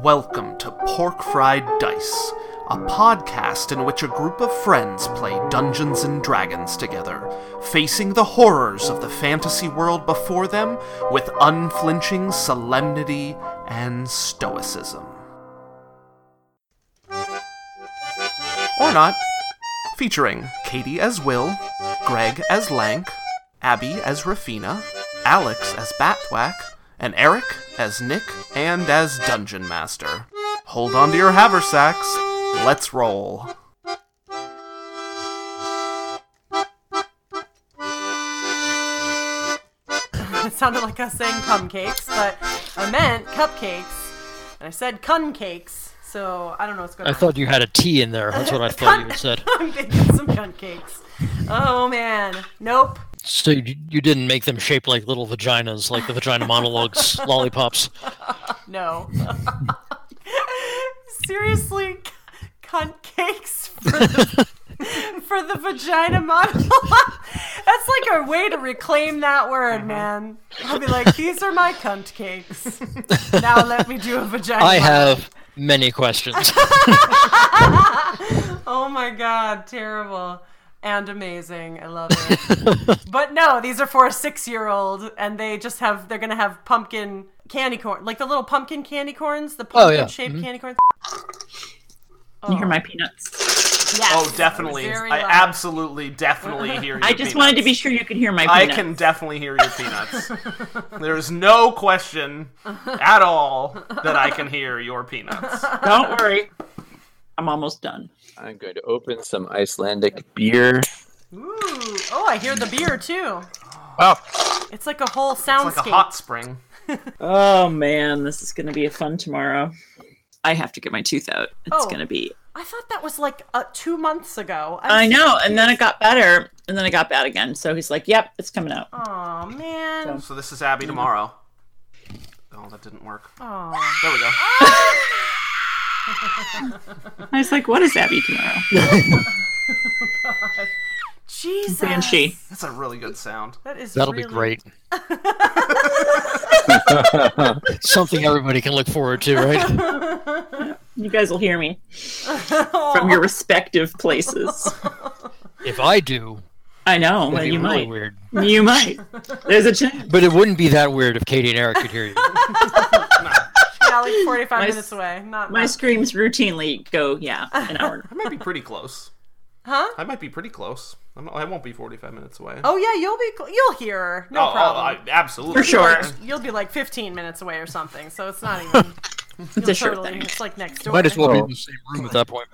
Welcome to Pork Fried Dice, a podcast in which a group of friends play Dungeons and Dragons together, facing the horrors of the fantasy world before them with unflinching solemnity and stoicism. Or not. Featuring Katie as Will, Greg as Lank, Abby as Rafina, Alex as Batthwack, and Eric as Nick and as Dungeon Master. Hold on to your haversacks. Let's roll. It sounded like us saying cupcakes, but I meant cupcakes, and I said cupcakes, so I don't know what's going on. I thought you had a T in there. That's what I thought you had said. I'm getting some cupcakes. Oh, man. Nope. So you didn't make them shaped like little vaginas, like the Vagina Monologues lollipops. No. Seriously, cunt cakes for the vagina monologue? That's like a way to reclaim that word, man. I'll be like, these are my cunt cakes. Now let me do a vagina I monologue. have many questions. Oh my god, terrible. And amazing. I love it. But no, these are for a 6-year-old, and they're gonna have pumpkin candy corn, like the little pumpkin candy corns, the pumpkin-shaped candy corns. Can you hear my peanuts? Yes. Oh, definitely. Very I loud. absolutely, definitely hear your I just peanuts. wanted to be sure you could hear my I peanuts. can definitely hear your peanuts. There's no question at all that I can hear your peanuts. Don't worry. I'm almost done. I'm going to open some Icelandic beer. Ooh. Oh, I hear the beer too. Oh, It's like a whole It's soundscape. like a hot spring. Oh, man. This is going to be a fun tomorrow. I have to get my tooth out. It's going to be... I thought that was like 2 months ago. I know. And then it got better. And then it got bad again. So he's like, yep, it's coming out. Oh man. So this is Abby tomorrow. Oh, that didn't work. Oh. There we go. I was like, what is Abby tomorrow? Jesus. Banshee. That's a really good sound. That is That'll really... be great. Something everybody can look forward to, right? You guys will hear me from your respective places. If I do, I know. it'd Well, be you really might. weird. You might. There's a chance. But it wouldn't be that weird if Katie and Eric could hear you. Yeah, like 45 minutes away. My screams routinely go, an hour. I might be pretty close. Huh? I might be pretty close. I won't be 45 minutes away. Oh yeah, you'll hear her. No problem. Absolutely. For sure. You'll be like 15 minutes away or something. So it's not even. It's a sure thing. It's like next door. Might as well be in the same room at that point.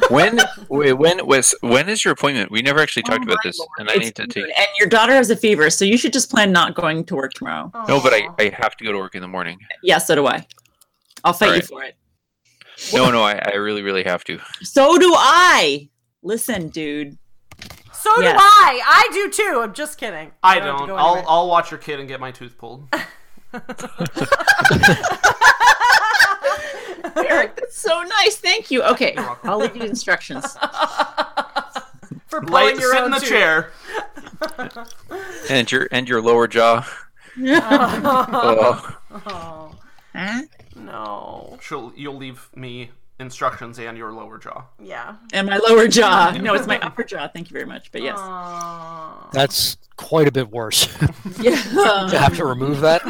when is your appointment? We never actually talked about this, and I need to take. And your daughter has a fever, so you should just plan not going to work tomorrow. No, but I have to go to work in the morning. Yeah, so do I. I'll fight you Alright. for it. No, I really, really have to. So do I. Listen, dude. So Yes. do I. I do too. I'm just kidding. I have to don't. go anyway. I'll watch your kid and get my tooth pulled. Eric, that's so nice. Thank you. Okay, welcome. I'll leave you instructions. For blowing your Sit own in the tooth. chair. And your lower jaw. Oh. Oh Huh? no. You'll leave me instructions and your lower jaw. Yeah. And my lower jaw. No, it's my upper jaw. Thank you very much. But yes. Aw. That's quite a bit worse. Yeah. To have to remove that.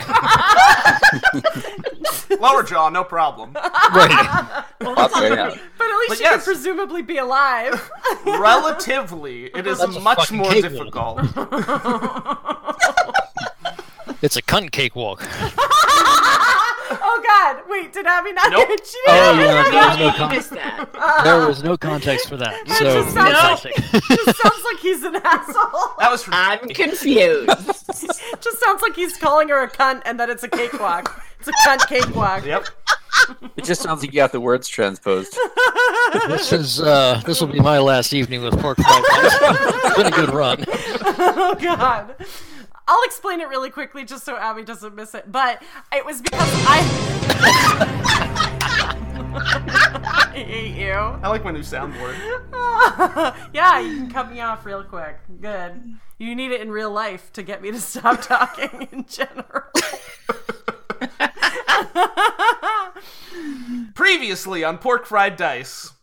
Lower jaw, no problem. Right. Okay, yeah. But at least But you yes. could presumably be alive. Relatively, it is That's a much fucking more cakewalk. difficult. It's a cunt cakewalk. Oh God! Wait, did Abby not Nope. hear it? She Oh, didn't yeah, hear there was it. no You missed that. There was no context for that. So, just sounds fantastic. Just sounds like he's an asshole. That was for I'm confused. Just sounds like he's calling her a cunt and that it's a cakewalk. It's a cunt cakewalk. Yep. It just sounds like you got the words transposed. This will be my last evening with Pork Fried Dice. It's been a good run. Oh God. I'll explain it really quickly just so Abby doesn't miss it. But it was because I hate you. I like my new soundboard. Yeah, you can cut me off real quick. Good. You need it in real life to get me to stop talking in general. Previously on Pork Fried Dice.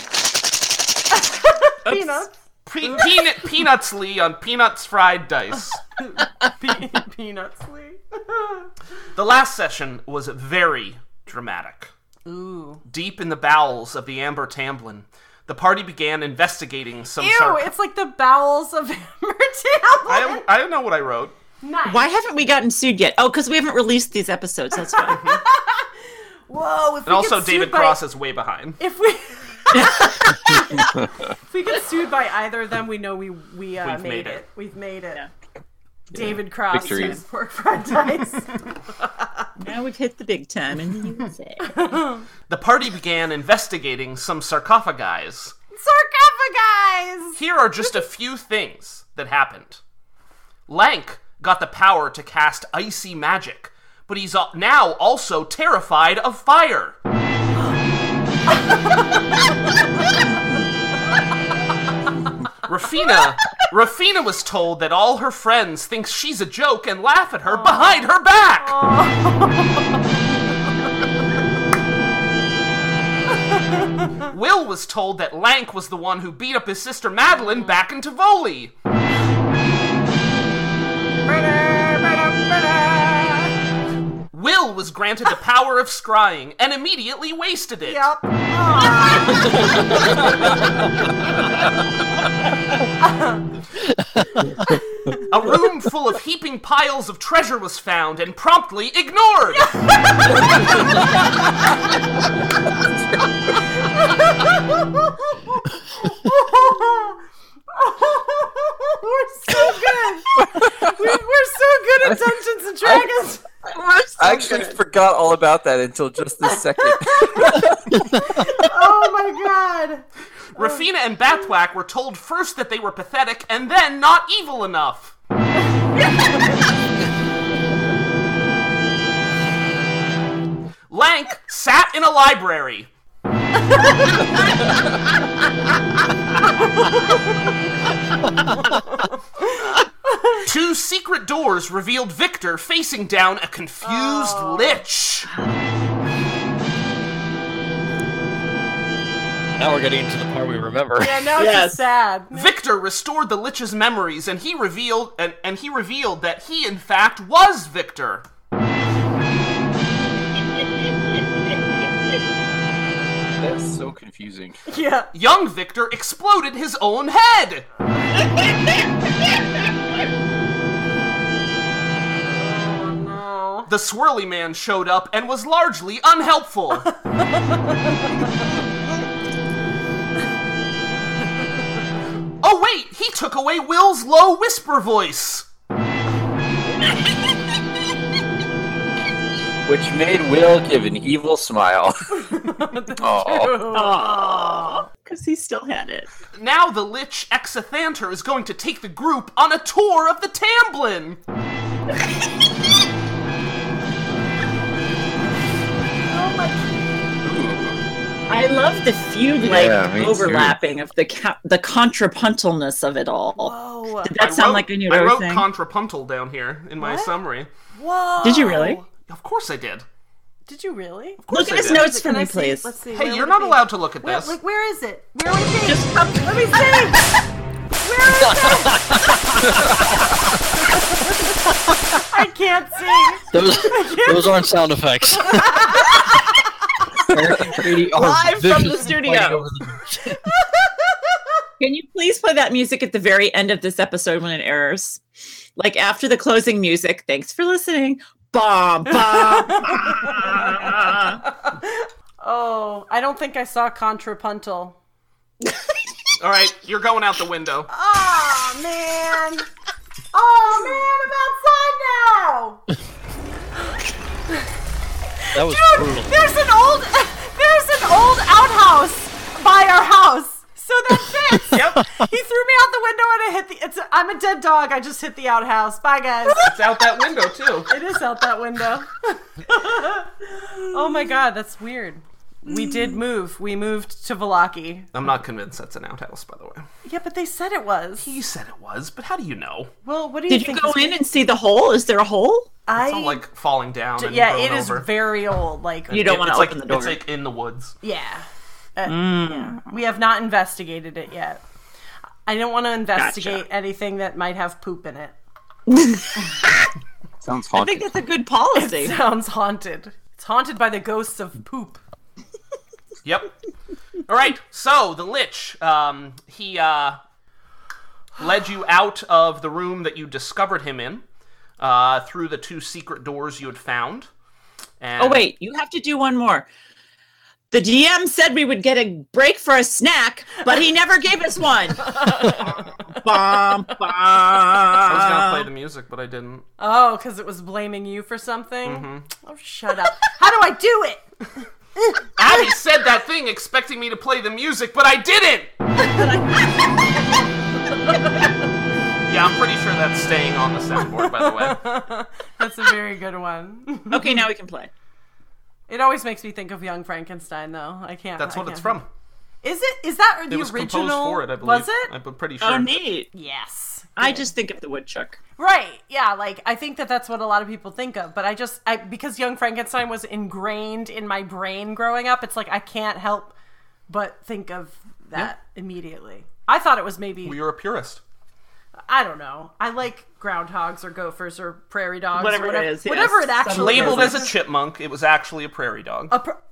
Peanuts. Peanutsly on Peanuts Fried Dice. Peanutsly. The last session was very dramatic. Ooh. Deep in the bowels of the Amber Tamblin, the party began investigating some Ew, it's like the bowels of Amber Tamblin. I don't know what I wrote. Nice. Why haven't we gotten sued yet? Oh, because we haven't released these episodes. That's why. Whoa. If And we also get David sued by- Cross is way behind. If we... if we get sued by either of them, we know we made it. We've made it. Yeah. David Cross Victory. says Pork Fried Dice. Now we've hit the big time in the USA. The party began investigating some sarcophagi. Sarcophagi! Here are just a few things that happened. Lank got the power to cast icy magic, but he's now also terrified of fire. Rafina was told that all her friends think she's a joke and laugh at her behind her back. Will was told that Lank was the one who beat up his sister Madeline back in Tivoli. Will was granted the power of scrying and immediately wasted it. Yep. A room full of heaping piles of treasure was found and promptly ignored. We're so good. We're so good at Dungeons and Dragons. I actually forgot all about that until just this second. Oh my god. Rafina and Batthwack were told first that they were pathetic and then not evil enough. Lank sat in a library. Two secret doors revealed Victor facing down a confused lich. Now we're getting into the part we remember. Yeah, now it's Yes. just sad. Victor restored the lich's memories, and he revealed that he in fact was Victor. That's so confusing. Yeah. Young Victor exploded his own head. Oh no. The swirly man showed up and was largely unhelpful. Oh wait, he took away Will's low whisper voice. Which made Will give an evil smile. Aww. Because he still had it. Now the lich Exathanter is going to take the group on a tour of the Tamblin. I love the feud Yeah, me too. overlapping of the contrapuntalness of it all. Whoa. Did that sound like I knew what I was wrote saying? contrapuntal down here in my What? summary. Whoa. Did you really? Of course I did. Did you really? Look at I his did. notes for Can me, I see? please. Let's see. Hey, Where you're would not it be? allowed to look at Where, this. like, where is it? Where would it be? Just come. Let me see. Where is it? I can't see. Those aren't sound effects. Eric and Katie are Live from the viciously studio. fighting over the- Can you please play that music at the very end of this episode when it airs? Like after the closing music. Thanks for listening. Bum, bum, Oh, I don't think I saw contrapuntal. All right, you're going out the window. Oh man. Oh man, I'm outside now. That was Dude, brutal. there's an old outhouse by our house. So that fits. Yep, He threw me out the window and I hit I'm a dead dog. I just hit the outhouse. Bye guys. it's out that window too. It is out that window. Oh my god, that's weird. We did move. We moved to Vallaki. I'm not convinced that's an outhouse, by the way. Yeah, but they said it was. He said it was, but how do you know? Well, what do you Did you think? go in and see the hole? Is there a hole? It's all like falling down and yeah, going it is over. very old. Like You don't want to It's open the door. It's like in the woods. yeah. Yeah. We have not investigated it yet. I don't want to investigate anything that might have poop in it. Sounds I haunted. think that's a good policy. Sounds haunted. It's haunted by the ghosts of poop. Yep. All right. So the Lich, he led you out of the room that you discovered him in, through the 2 secret doors you had found. And Oh, wait. You have to do one more. The DM said we would get a break for a snack, but he never gave us one. Bum, bum. I was gonna play the music, but I didn't. Oh, because it was blaming you for something? Oh, shut up. How do I do it? Abby said that thing expecting me to play the music, but I didn't! Yeah, I'm pretty sure that's staying on the soundboard, by the way. That's a very good one. Okay, now we can play. It always makes me think of Young Frankenstein, though. I can't. That's I what it's can't- from. Is it? Is that the It was original? composed for it, I believe. Was it? I'm pretty sure. Oh, neat. Yes. I Good. just think of the woodchuck. Right. Yeah. Like I think that's what a lot of people think of, but because Young Frankenstein was ingrained in my brain growing up, it's like I can't help but think of that immediately. I thought it was maybe. Well, you're a purist. I don't know. I like groundhogs or gophers or prairie dogs. Whatever or it is, yes. Whatever it actually Labeled is. as a chipmunk, it was actually a prairie dog.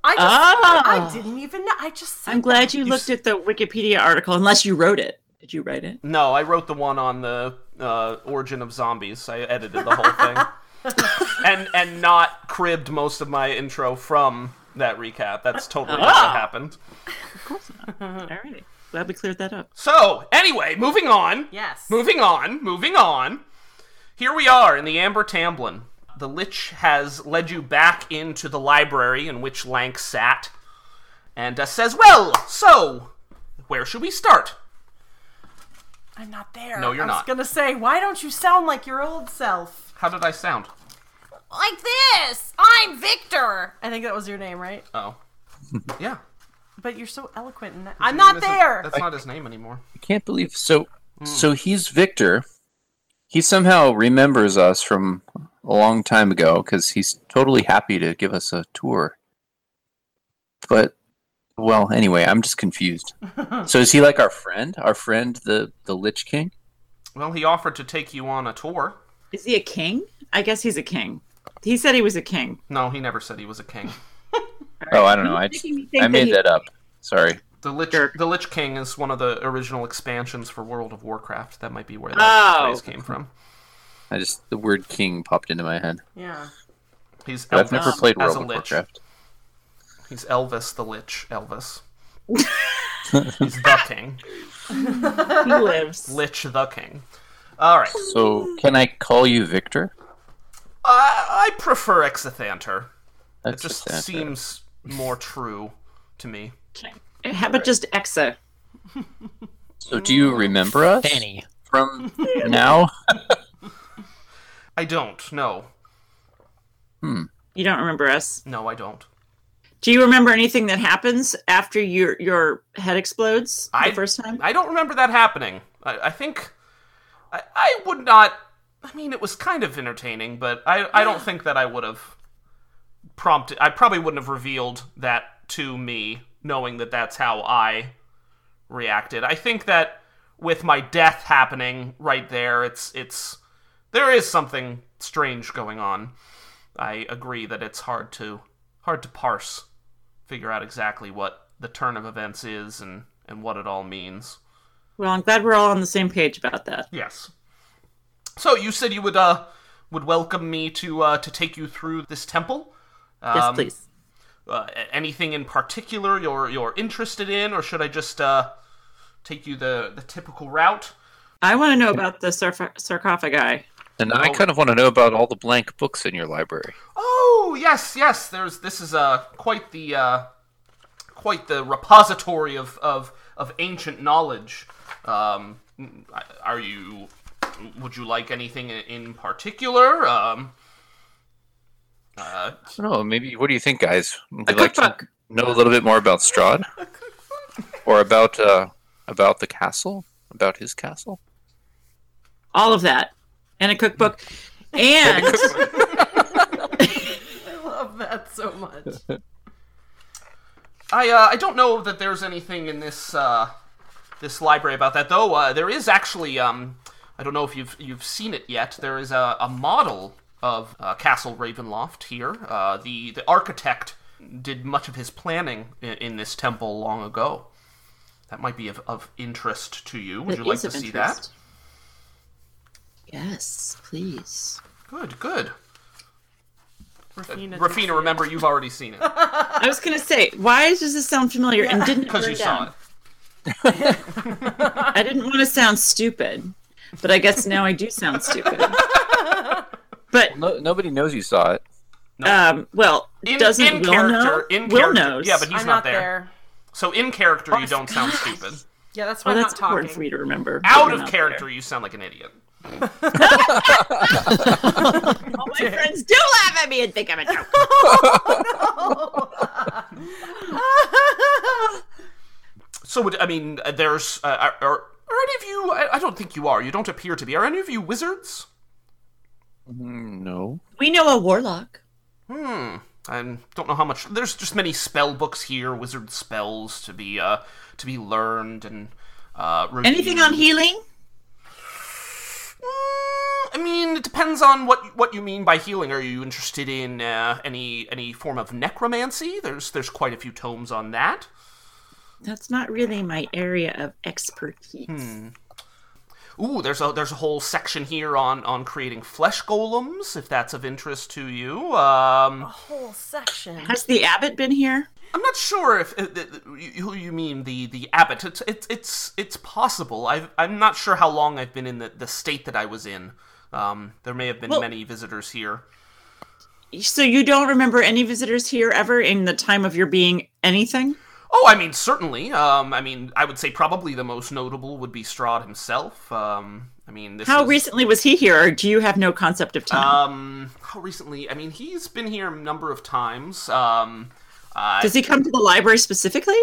I didn't even know. I just. Said I'm glad that. you looked at the Wikipedia article, unless you wrote it. Did you write it? No, I wrote the one on the origin of zombies. I edited the whole thing. and not cribbed most of my intro from that recap. That's totally not what happened. Of course not. Alrighty. Glad we cleared that up. So, anyway, moving on. Yes. Moving on. Here we are in the Amber Tamblin. The Lich has led you back into the library in which Lank sat, and says, well, so, where should we start? I'm not there. No, you're I was not. gonna say, why don't you sound like your old self? How did I sound? Like this. I'm Victor. I think that was your name, right? Oh. Yeah. But you're so eloquent in that. I'm not there. That's not his name anymore. I can't believe so he's Victor. He somehow remembers us from a long time ago because he's totally happy to give us a tour. But well, anyway, I'm just confused. So is he like our friend? Our friend the Lich King? Well, he offered to take you on a tour. Is he a king? I guess he's a king. He said he was a king. No, he never said he was a king. Oh, I don't know. I made that up. Sorry. The Lich King is one of the original expansions for World of Warcraft. That might be where that Oh. phrase came from. The word king popped into my head. Yeah. He's But I've Elvis never played as World a of lich. Warcraft. He's Elvis the Lich. Elvis. He's the king. He lives. Lich the king. All right. So can I call you Victor? I prefer Exithanter. It That's just the answer. seems more true to me. Okay. How about just Exa? So do you remember us Fanny. from now? I don't. No. You don't remember us? No, I don't. Do you remember anything that happens after your head explodes the first time? I don't remember that happening. I think I would not. I mean, it was kind of entertaining, but I don't think that I would have prompted. I probably wouldn't have revealed that to me, knowing that that's how I reacted. I think that with my death happening right there, there is something strange going on. I agree that it's hard to parse, figure out exactly what the turn of events is and what it all means. Well, I'm glad we're all on the same page about that. Yes. So you said you would welcome me to take you through this temple. Yes, please. Anything in particular you're interested in, or should I just take you the typical route? I want to know about the sarcophagi. And I kind of want to know about all the blank books in your library. Oh yes. This is quite the repository of ancient knowledge. Would you like anything in particular? I don't know. Maybe. What do you think, guys? Would A you like cookbook. know a little bit more about Strahd? Or about the castle? About his castle? All of that. And a cookbook. And I love that so much. I don't know that there's anything in this this library about that, though. There is actually I don't know if you've seen it yet. There is a model of Castle Ravenloft here. The architect did much of his planning in this temple long ago. That might be of interest to you. Would you like to see that? Yes, please. Good. Rafina, Rafina, remember, you've already seen it. I was going to say, why does this sound familiar and didn't Because you saw down? it. I didn't want to sound stupid, but I guess now I do sound stupid. But Nobody knows you saw it. well, doesn't Will know? Will knows. Yeah, but he's I'm not there. So in character, you don't sound stupid. Yeah, that's why Well, I'm that's not important talking. for you to remember. Out You're of not character, you sound like an idiot. there. All my friends do laugh at me and think I'm a joke. So, I mean, there's... are any of you... I don't think you are. You don't appear to be. Are any of you wizards? No. We know a warlock. I don't know how much... There's just many spell books here, wizard spells to be learned and reviewed. Anything on healing? I mean, it depends on what you mean by healing. Are you interested in any form of necromancy? There's quite a few tomes on that. That's not really my area of expertise. Ooh, there's a whole section here on creating flesh golems, if that's of interest to you. A whole section. Has the abbot been here? I'm not sure if who you mean the abbot. It's possible. I'm not sure how long I've been in the state that I was in. There may have been many visitors here. So you don't remember any visitors here ever in the time of your being anything? Oh, I mean, certainly. I would say probably the most notable would be Strahd himself. How recently was he here, or do you have no concept of time? How recently? I mean, he's been here a number of times. Does he come to the library specifically?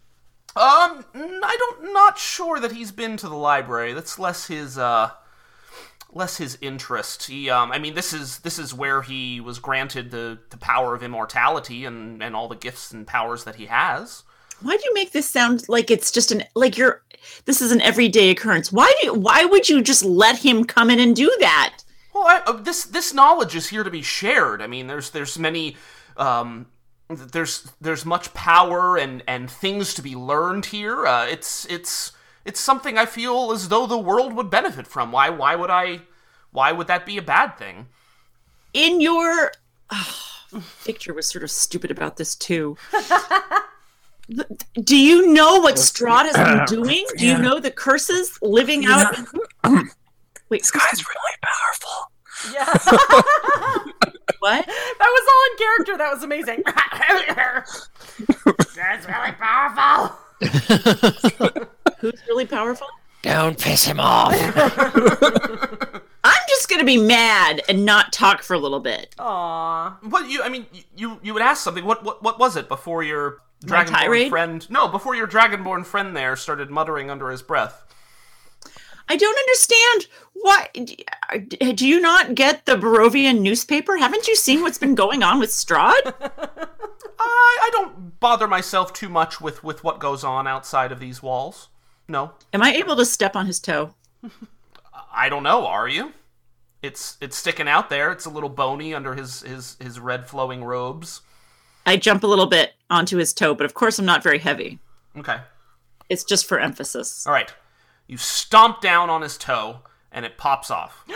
Not sure that he's been to the library. That's less his interest. He, this is where he was granted the power of immortality and all the gifts and powers that he has. Why do you make this sound like it's just this is an everyday occurrence? Why would you just let him come in and do that? Well, this knowledge is here to be shared. I mean, there's many, there's much power and things to be learned here. It's something I feel as though the world would benefit from. Why would that be a bad thing? In your Victor was sort of stupid about this too. Do you know what Strahd has been doing? Do you know the curses living out? Wait, this guy's really powerful. Yeah. What? That was all in character. That was amazing. That's really powerful. Who's really powerful? Don't piss him off. I'm just gonna be mad and not talk for a little bit. Aww. What you would ask something. What was it before your My dragonborn tirade? friend? No, before your dragonborn friend there started muttering under his breath. I don't understand. Why do you not get the Barovian newspaper? Haven't you seen what's been going on with Strahd? I don't bother myself too much with what goes on outside of these walls. No. Am I able to step on his toe? I don't know, are you? It's sticking out there. It's a little bony under his red flowing robes. I jump a little bit onto his toe, but of course I'm not very heavy. Okay. It's just for emphasis. All right. You stomp down on his toe, and it pops off.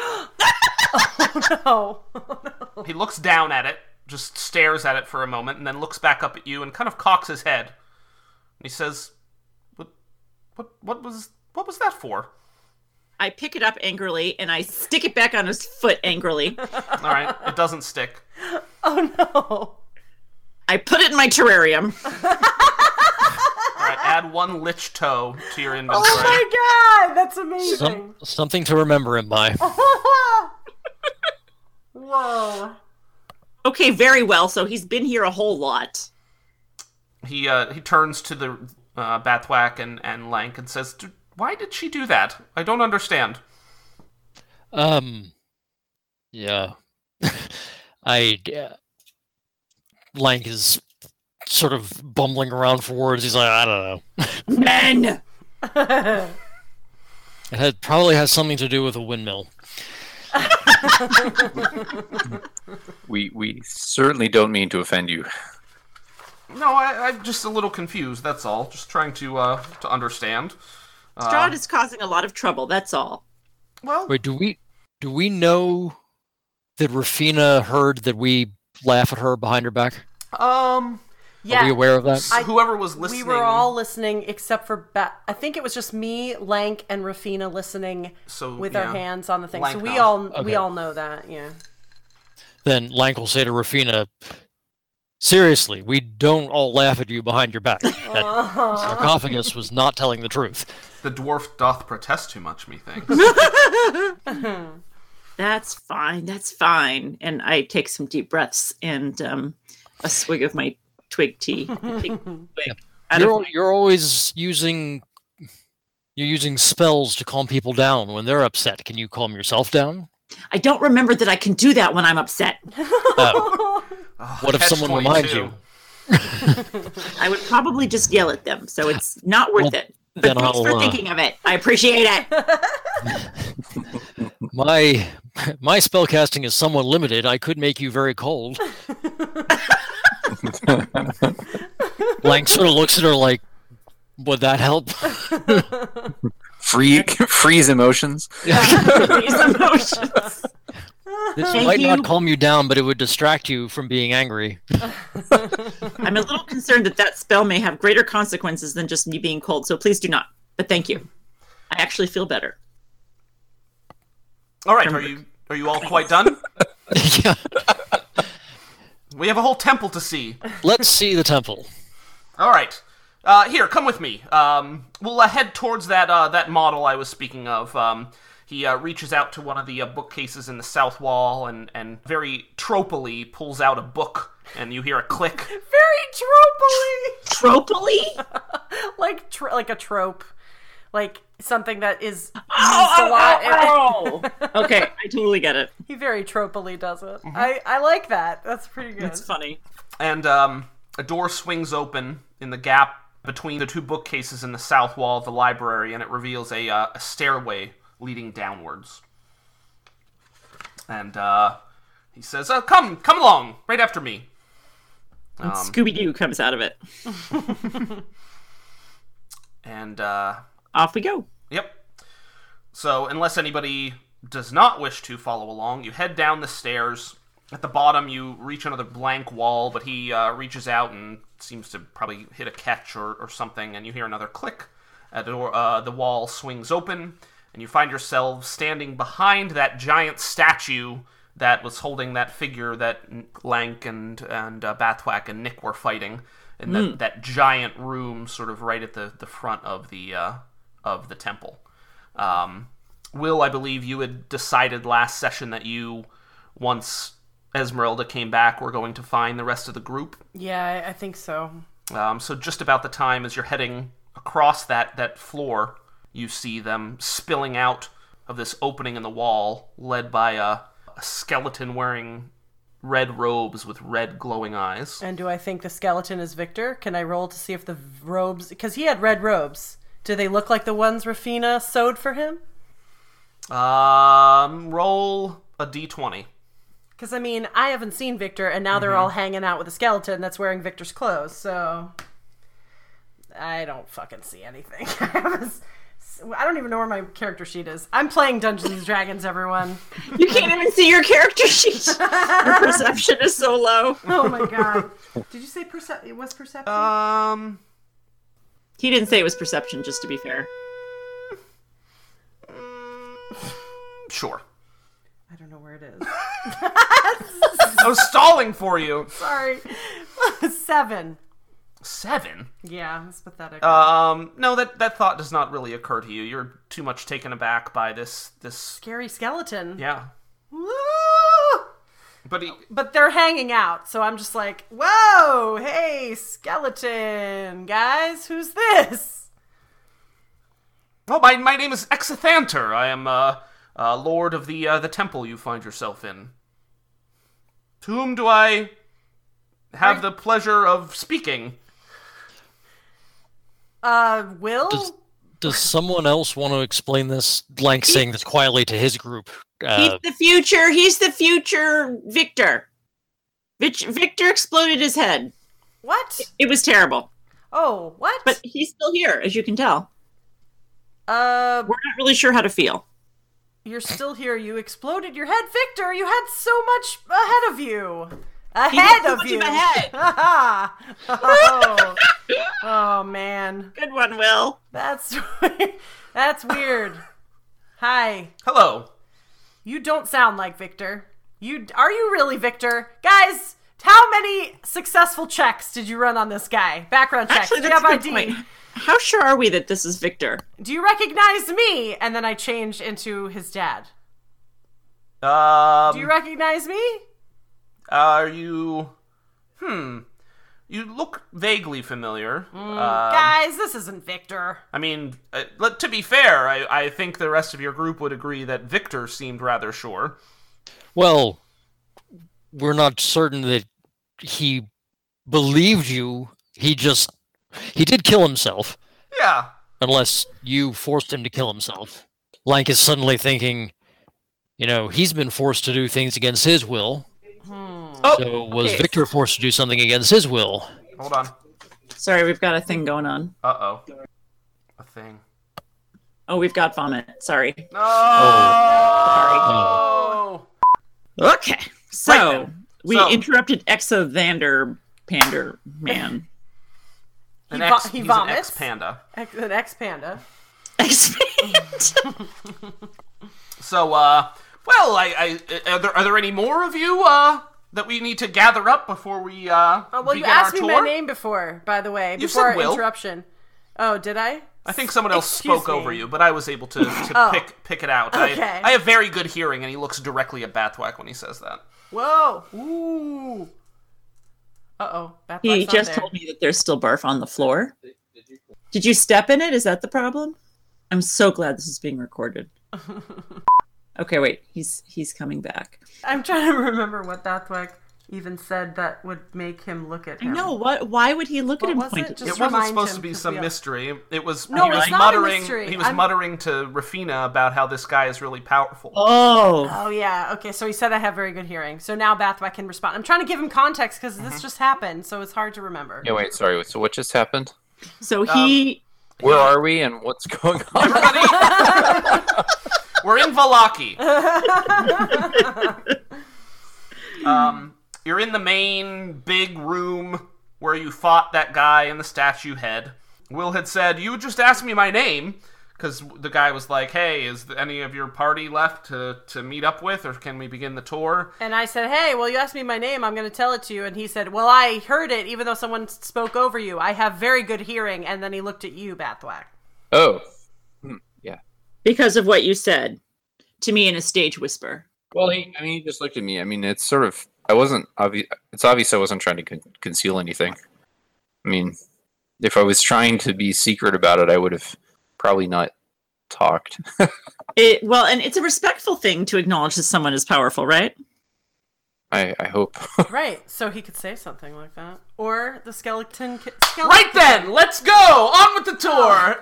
Oh. He looks down at it, just stares at it for a moment, and then looks back up at you and kind of cocks his head. And he says, What was that for? I pick it up angrily and I stick it back on his foot angrily. All right, it doesn't stick. Oh no. I put it in my terrarium. All right, add one lich toe to your inventory. Oh my god, that's amazing. Something to remember him by. Whoa. Okay, very well. So he's been here a whole lot. He turns to the Bathwack and Lank and says, "Why did she do that? I don't understand." Yeah. Lank is sort of bumbling around for words. He's like, I don't know. Men! It probably has something to do with a windmill. We certainly don't mean to offend you. No, I'm just a little confused, that's all. Just trying to understand. Strahd is causing a lot of trouble, that's all. Well, Wait, do we know that Rafina heard that we laugh at her behind her back? Yeah. Are we aware of that? whoever was listening... We were all listening except for I think it was just me, Lank, and Rafina listening with our hands on the thing. Lank so knows. we all know that, yeah. Then Lank will say to Rafina, seriously, we don't all laugh at you behind your back. That sarcophagus was not telling the truth. The dwarf doth protest too much, methinks. That's fine. And I take some deep breaths and a swig of my twig tea. You're always using spells to calm people down when they're upset. Can you calm yourself down? I don't remember that I can do that when I'm upset. What if someone reminds you? I would probably just yell at them, so it's not worth it. But then thanks for thinking of it. I appreciate it. My spell casting is somewhat limited. I could make you very cold. Lank sort of looks at her like, would that help? Freeze emotions. Freeze emotions. This might not calm you down, but it would distract you from being angry. I'm a little concerned that spell may have greater consequences than just me being cold, so please do not. But thank you. I actually feel better. All right, are you all quite done? Yeah. We have a whole temple to see. Let's see the temple. All right. Here, come with me. We'll head towards that model I was speaking of. He reaches out to one of the bookcases in the south wall and very tropily pulls out a book, and you hear a click. Very tropily! Tropily? like a trope. Like something that is used a lot. Oh. Okay, I totally get it. He very tropily does it. I like that. That's pretty good. It's funny. And a door swings open in the gap between the two bookcases in the south wall of the library, and it reveals a stairway leading downwards. And he says, come along, right after me. And Scooby-Doo comes out of it. And off we go. Yep. So, unless anybody does not wish to follow along, you head down the stairs. At the bottom, you reach another blank wall, but he reaches out and seems to probably hit a catch or something, and you hear another click. The wall swings open, and you find yourselves standing behind that giant statue that was holding that figure that Lank and Bathwack and Nick were fighting in that giant room, sort of right at the front of the temple. Will, I believe you had decided last session that you, once Esmeralda came back, were going to find the rest of the group. Yeah, I think so. So just about the time as you're heading across that floor, you see them spilling out of this opening in the wall, led by a skeleton wearing red robes with red glowing eyes. And do I think the skeleton is Victor? Can I roll to see if the robes... Because he had red robes. Do they look like the ones Rafina sewed for him? Roll a d20. Because, I mean, I haven't seen Victor, and now they're all hanging out with a skeleton that's wearing Victor's clothes, so... I don't fucking see anything. I don't even know where my character sheet is. I'm playing Dungeons & Dragons, everyone. You can't even see your character sheet. Your perception is so low. Oh my god. Did you say it was perception? He didn't say it was perception, just to be fair. Sure. I don't know where it is. I was stalling for you. Sorry. 7. 7? Yeah, that's pathetic. No, that thought does not really occur to you. You're too much taken aback by this... Scary skeleton. Yeah. Woo! But they're hanging out, so I'm just like, whoa, hey, skeleton, guys, who's this? Well, my name is Exithanter. I am lord of the temple you find yourself in. To whom do I have the pleasure of speaking? Will? Does someone else want to explain this? Lank saying this quietly to his group. He's the future. He's the future Victor. Victor exploded his head. What? It was terrible. Oh, what? But he's still here, as you can tell. Uh, We're not really sure how to feel. You're still here. You exploded your head, Victor. You had so much ahead of you. Ahead of you. Ahead. Oh man. Good one, Will. That's weird. Hi. Hello. You don't sound like Victor. Are you really Victor? Guys, how many successful checks did you run on this guy? Background checks. Actually, Do you that's have a good ID? point. How sure are we that this is Victor? Do you recognize me? And then I changed into his dad. Do you recognize me? Are you... You look vaguely familiar. Guys, this isn't Victor. I mean, to be fair, I think the rest of your group would agree that Victor seemed rather sure. Well, we're not certain that he believed you. He did kill himself. Yeah. Unless you forced him to kill himself. Lank is suddenly thinking, he's been forced to do things against his will. So was Victor forced to do something against his will? Hold on. Sorry, we've got a thing going on. Uh-oh. A thing. Oh, we've got vomit. Sorry. No! Oh. Okay. So, Right then. we So- interrupted Exo Pander Man. An He ex, vo- he he's vomits. an ex-panda. An ex-panda. Expand. So, well, are there any more of you, that we need to gather up before we, Well, you begin asked our me tour? my name before, by the way, You before said our Will. interruption. Oh, did I? I think someone else Excuse spoke me. over you, but I was able to Oh. pick it out. Okay. I have very good hearing, and he looks directly at Bathwack when he says that. Whoa! Ooh! Uh-oh. He just told me that there's still barf on the floor. Did you step in it? Is that the problem? I'm so glad this is being recorded. Okay, wait. He's coming back. I'm trying to remember what Bathwack even said that would make him look at I him. know. Why would he look What at him was point it? at Just It you? wasn't remind supposed him, to be 'cause some we- mystery. It was No, he was it's not a muttering. mystery. He was I'm- muttering to Rafina about how this guy is really powerful. Oh. Oh, yeah. Okay, so he said I have very good hearing. So now Bathwack can respond. I'm trying to give him context because this just happened, so it's hard to remember. Yeah, wait, sorry. So what just happened? So he... Where are we and what's going on? Everybody, we're in Valaki. You're in the main big room where you fought that guy in the statue head. Will had said, "You just asked me my name," because the guy was like, "Hey, is any of your party left to meet up with, or can we begin the tour?" And I said, hey, well, you asked me my name. I'm going to tell it to you. And he said, well, I heard it even though someone spoke over you. I have very good hearing. And then he looked at you, Bathwack. Oh. Yeah. Because of what you said to me in a stage whisper. Well, he just looked at me. I mean, it's sort of... It's obvious I wasn't trying to conceal anything. I mean, if I was trying to be secret about it, I would have probably not talked. And it's a respectful thing to acknowledge that someone is powerful, right? I hope. Right. So he could say something like that. Or the skeleton... Right then, let's go on with the tour.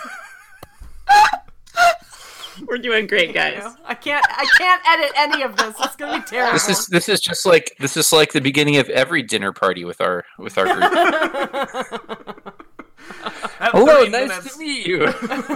We're doing great, guys. I can't edit any of this. It's going to be terrible. This is just like the beginning of every dinner party with our group. Hello, nice to meet you.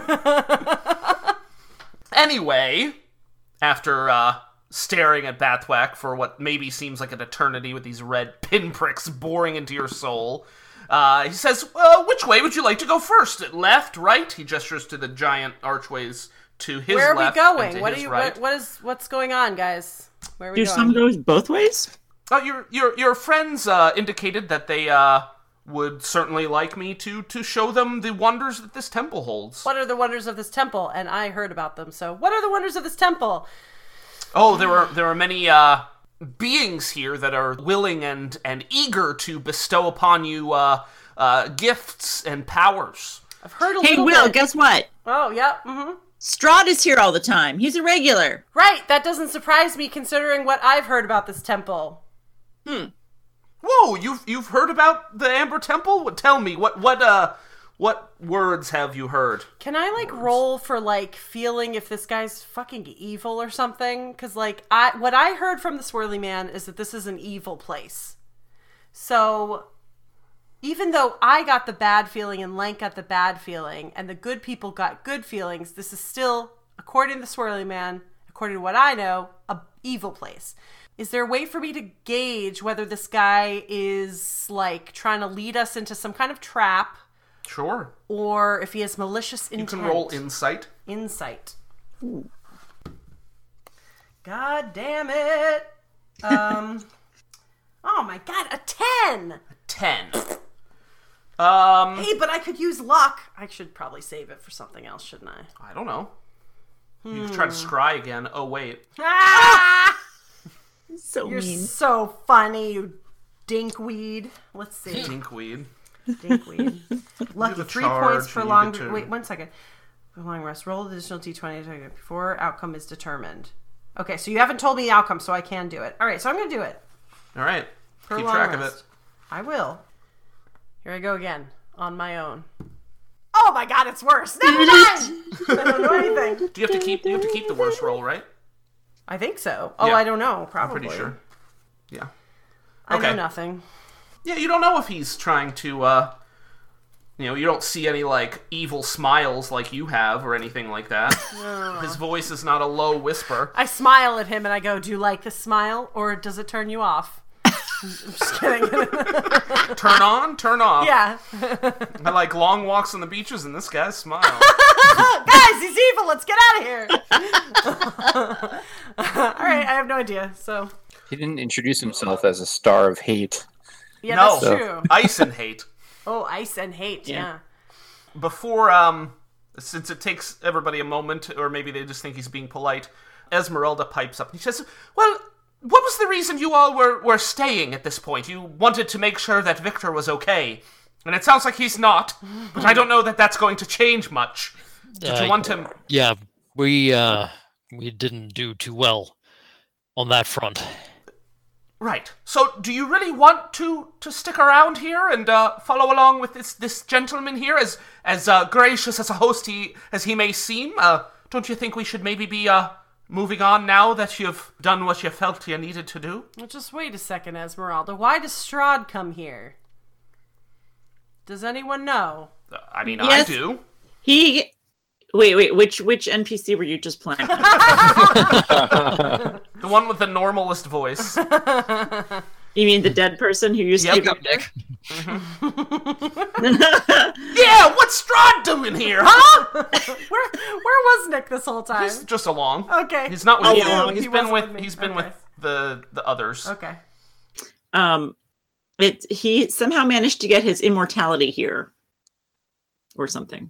Anyway, after staring at Bathwack for what maybe seems like an eternity with these red pinpricks boring into your soul, he says, which way would you like to go first? Left, right? He gestures to the giant archways to his Where are we left going? and to What his are you? right. What's going on, guys? Where are we Do going? some goes both ways? Your friends indicated that they would certainly like me to show them the wonders that this temple holds. What are the wonders of this temple? And I heard about them. So, what are the wonders of this temple? Oh, there are many beings here that are willing and eager to bestow upon you gifts and powers. I've heard a Hey, little Will, bit. guess what? Oh, yeah. Mm-hmm. Strahd is here all the time. He's a regular. Right. That doesn't surprise me considering what I've heard about this temple. Whoa, you've heard about the Amber Temple? Tell me, what words have you heard? Can I, roll for, feeling if this guy's fucking evil or something? Because, what I heard from the Swirly Man is that this is an evil place. So, even though I got the bad feeling and Lank got the bad feeling, and the good people got good feelings, this is still, according to the Swirly Man, according to what I know, a evil place. Is there a way for me to gauge whether this guy is, trying to lead us into some kind of trap, Sure. or if he has malicious intent? You can roll insight. Insight. Ooh. God damn it. Oh my god, a 10! 10. Hey, but I could use luck. I should probably save it for something else, shouldn't I? I don't know. You can try to scry again. Oh, wait. Ah! So You're mean. so funny, you dinkweed. Let's see. Dinkweed. Dinkweed. Lucky the 3 charge, points for you long... get to- Wait, 1 second. For long rest, roll the additional d20 before outcome is determined. Okay, so you haven't told me the outcome, so I can do it. All right, so I'm going to do it. All right. For Keep long track of rest. it. I will. Here I go again, on my own. Oh my god, it's worse. Never mind. I don't know anything. Do you have to keep the worst roll, right? I think so. Oh, Yeah. I don't know. I'm Probably. pretty sure. Yeah. I know Okay. nothing. Yeah, you don't know if he's trying to, you don't see any, evil smiles like you have or anything like that. His voice is not a low whisper. I smile at him and I go, "Do you like this smile, or does it turn you off?" I'm just kidding. Turn on, turn off. Yeah. I like long walks on the beaches and this guy's smile. Guys, he's evil. Let's get out of here. All right, I have no idea. So, He didn't introduce himself as a star of hate. yeah, No. that's true. Ice and hate. Oh, ice and hate. Yeah. Before, since it takes everybody a moment, or maybe they just think he's being polite, Esmeralda pipes up and he says, "Well, what was the reason you all were staying at this point? You wanted to make sure that Victor was okay. And it sounds like he's not, but I don't know that that's going to change much. Did you want him..." Yeah, we didn't do too well on that front. Right. So, do you really want to stick around here and follow along with this gentleman here, as gracious as a host as he may seem? Don't you think we should maybe be moving on now that you've done what you felt you needed to do? Well, just wait a second, Esmeralda. Why does Strahd come here? Does anyone know? I mean, Yes. I do. Wait, which NPC were you just playing? The one with the normalest voice. You mean the dead person who used to Yep. be Nick. Yeah, what's Strahd doing here, huh? Where was Nick this whole time? He's just along. Okay. He's not with Oh, you. yeah. He's He been wasn't with with me. he's been Okay. with the others. Okay. He somehow managed to get his immortality here, or something.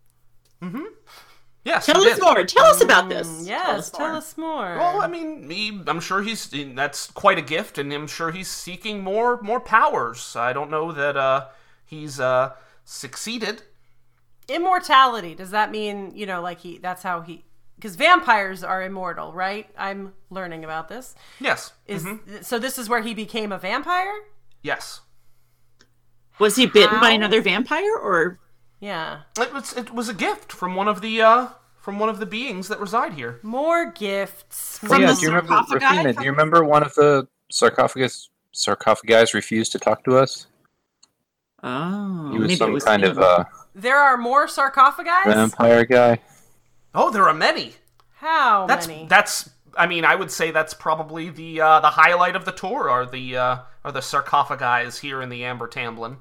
Yes. Tell he us did. more. Tell us about this. Yes, tell us more. Well, I mean, I'm sure that's quite a gift, and I'm sure he's seeking more powers. I don't know that he's succeeded. Immortality, does that mean, that's how he... Because vampires are immortal, right? I'm learning about this. Yes. So this is where he became a vampire? Yes. Was he bitten by How? another vampire, or Yeah. It was a gift from one of the beings that reside here. More gifts. Oh, From yeah, the do you remember, sarcophagi? Rafina, do you remember one of the sarcophagi refused to talk to us? oh, He was maybe it some was kind him. of There are more sarcophagi? vampire guy. Oh, there are many. How That's many? I mean, I would say that's probably the highlight of the tour are the sarcophagi here in the Amber Tamblin.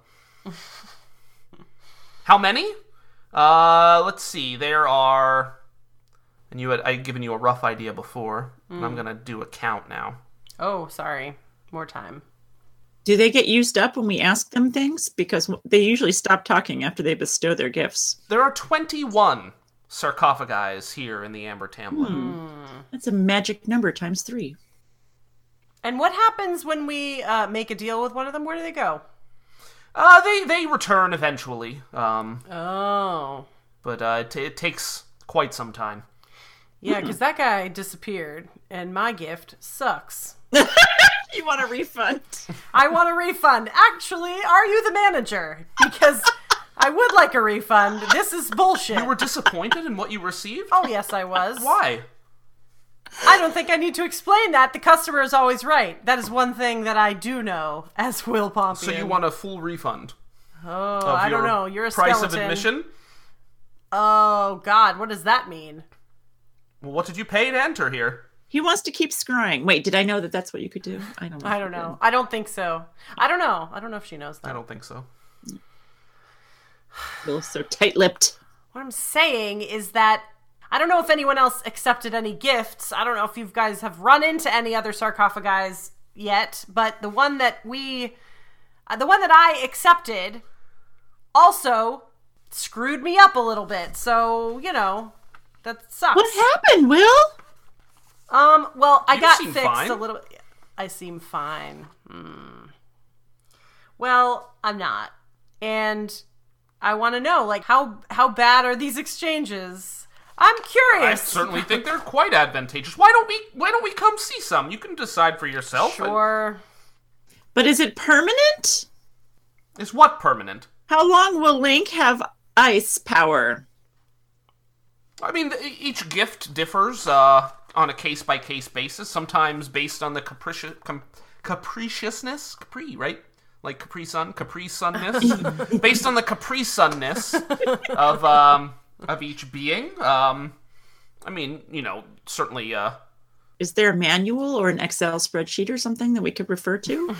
How many? Let's see. There are, and I'd given you a rough idea before, and I'm gonna do a count now. Oh, sorry. More time. Do they get used up when we ask them things? Because they usually stop talking after they bestow their gifts. There are 21 sarcophagi here in the Amber Tamblin. That's a magic number times 3. And what happens when we make a deal with one of them? Where do they go? They return eventually. Oh. But it takes quite some time. Yeah, because that guy disappeared, and my gift sucks. You want a refund? I want a refund. Actually, are you the manager? Because I would like a refund. This is bullshit. You were disappointed in what you received? Oh, yes, I was. Why? I don't think I need to explain that. The customer is always right. That is one thing that I do know as Will Pompian. So you want a full refund? Oh, I don't know. You're a price skeleton. of admission? Oh, God. What does that mean? Well, what did you pay to enter here? He wants to keep scrying. Wait, did I know that that's what you could do? I don't know. I don't know. I don't think so. I don't know. I don't know if she knows that. I don't think so. Will's so tight-lipped. What I'm saying is that I don't know if anyone else accepted any gifts. I don't know if you guys have run into any other sarcophagi yet, but the one that I accepted also screwed me up a little bit. So, that sucks. What happened, Will? Well, I You got seem fixed fine. a little bit. I seem fine. Well, I'm not. And I want to know, like, how bad are these exchanges? I'm I curious. certainly think they're quite advantageous. Why don't we come see some? You can decide for yourself. Sure. But is it permanent? Is what permanent? How long will Link have ice power? I mean, each gift differs on a case-by-case basis, sometimes based on the capriciousness, right? Like Capri Sunness? Based on the Capri Sunness of each being. I mean, certainly... Is there a manual or an Excel spreadsheet or something that we could refer to?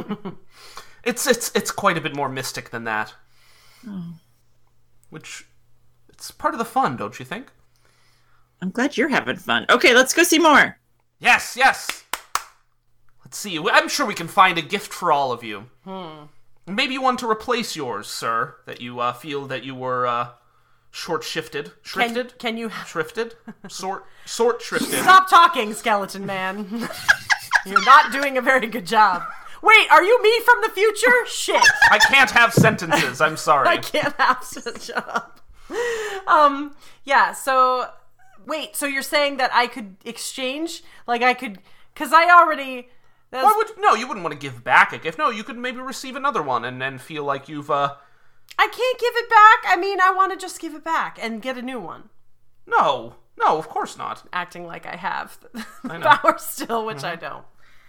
It's quite a bit more mystic than that. Oh. Which, it's part of the fun, don't you think? I'm glad you're having fun. Okay, let's go see more. Yes. Let's see. I'm sure we can find a gift for all of you. Maybe one to replace yours, sir, that you feel that you were short-shifted. Shrifted? Can you... Shrifted? Sort shrifted. Stop talking, skeleton man. You're not doing a very good job. Wait, are you me from the future? Shit. I can't have sentences. I'm sorry. I can't have such up. Yeah, so... Wait, so you're saying that I could exchange? Like, I could... Because I already... No, you wouldn't want to give back a gift. No, you could maybe receive another one and then feel like you've, I can't give it back. I mean, I want to just give it back and get a new one. No, of course not. Acting like I have I know. power still, which I don't.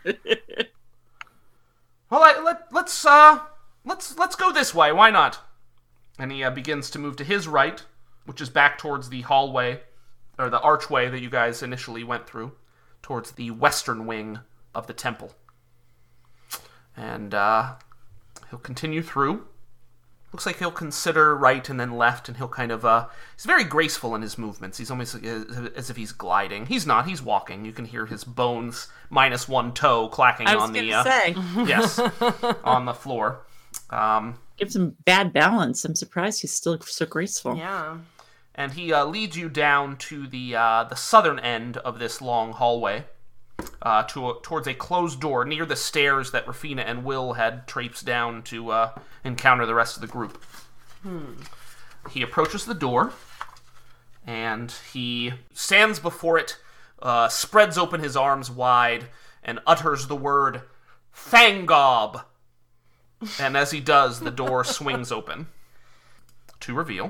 Well, let's go this way. Why not? And he begins to move to his right, which is back towards the hallway, or the archway that you guys initially went through, towards the western wing of the temple. And he'll continue through. Looks like he'll consider right and then left, and he'll kind of... he's very graceful in his movements. He's almost as if he's gliding. He's not. He's walking. You can hear his bones minus one toe clacking on the... say. Yes, on the floor. Gives him bad balance. I'm surprised he's still so graceful. Yeah. And he leads you down to the southern end of this long hallway, towards a closed door near the stairs that Rafina and Will had traipsed down to encounter the rest of the group. He approaches the door, and he stands before it, spreads open his arms wide, and utters the word, Fangob! And as he does, the door swings open to reveal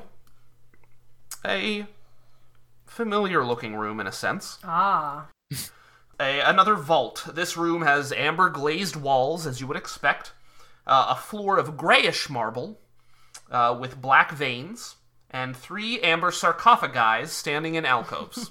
a familiar-looking room, in a sense. Ah. Another vault. This room has amber glazed walls, as you would expect. A floor of grayish marble with black veins, and 3 amber sarcophagi standing in alcoves.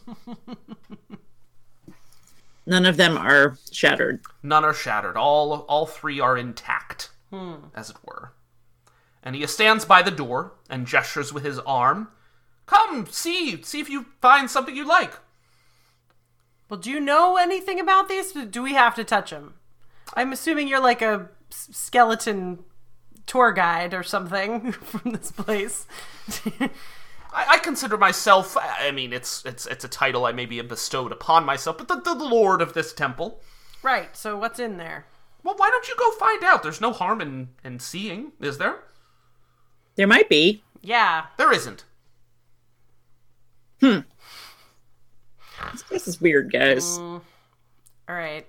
None of them are shattered. None are shattered. All 3 are intact, as it were. And he stands by the door and gestures with his arm. Come, see if you find something you like. Well, do you know anything about these? Do we have to touch them? I'm assuming you're like a skeleton tour guide or something from this place. I consider myself, I mean, it's a title I maybe have bestowed upon myself, but the lord of this temple. Right, so what's in there? Well, why don't you go find out? There's no harm in seeing, is there? There might be. Yeah. There isn't. This is weird, guys. All right.